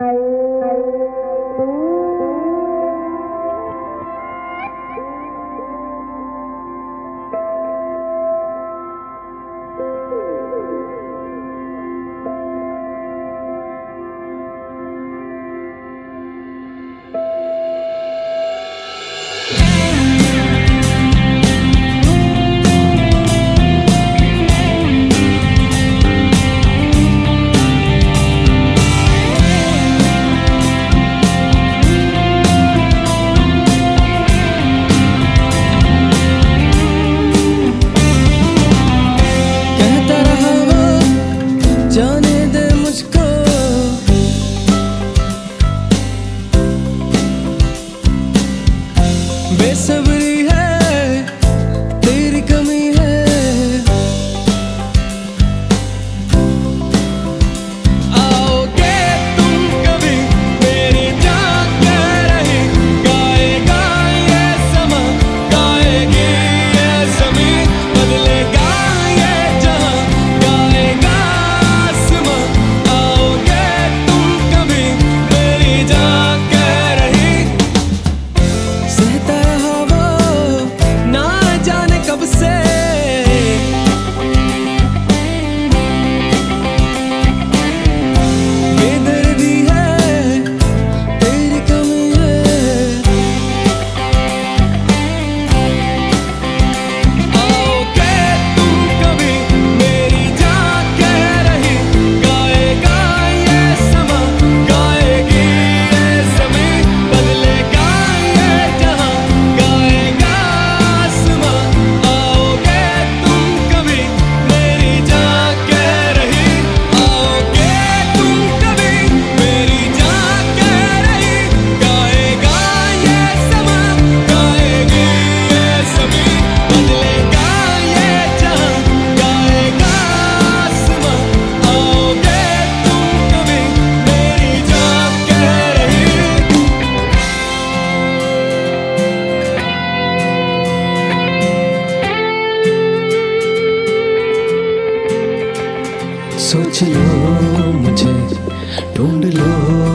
जाने दे मुझको बेसब्री है तेरी कमी है। आओगे तुम कभी मेरी जान कह रही, गाएगा ये समा, गाएगी ये ज़मीं, बदलेगा ये जहां, गाएगा आसमां। आओगे तुम कभी मेरी जान कह रही, सहता रहा वो ना जाने कब से, बेदर्दी है तेरी कमी है। आओगे तुम कभी मेरी जान कह रही, गाएगा ये समा, गाएगी ये ज़मीं, बदलेगा ये जहां, गाएगा आसमां। आओगे तुम कभी मेरी जान कह रही, आओगे तुम कभी मेरी जान कह रही, गाएगा ये समा, गाएगी ये ज़मीं, बदलेगा ये जहां, गाएगा आसमां। आओगे तुम कभी मेरी जान कह रही। सोच लो मुझे, ढूंढ लो